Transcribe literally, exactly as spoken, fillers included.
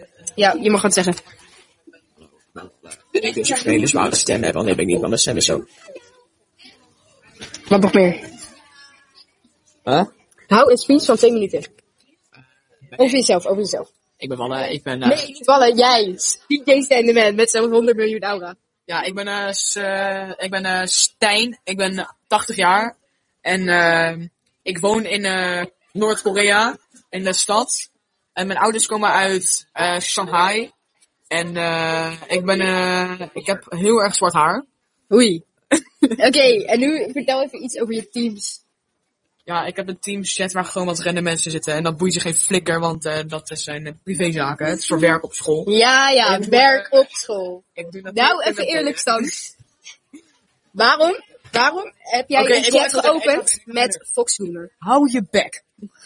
Ja, je mag het zeggen. Ik dus een hele zware stem heb, dan heb ik niet van de stem is zo. Wat nog meer? Huh? Hou een speech van twee minuten. Over jezelf, over jezelf. Ik ben Walle, ik ben... Uh, Nee, niet Walle, jij. D J Standerman met zo'n honderd miljoen aura. Ja, ik ben, uh, s, uh, ik ben uh, Stijn, ik ben uh, tachtig jaar. En uh, ik woon in uh, Noord-Korea, in de stad. En mijn ouders komen uit uh, Shanghai. En uh, ik ben, uh, ik heb heel erg zwart haar. Oei. Oké, okay, en nu vertel even iets over je teams. Ja, ik heb een teamchat waar gewoon wat random mensen zitten. En dat boeit je geen flikker, want uh, dat zijn uh, privézaken. Het is voor werk op school. Ja, ja, doe, werk uh, op school. Ik doe dat nou, even eerlijk, Stan. Waarom, waarom heb jij okay, een chat geopend met Foxhoomer? Hou je bek.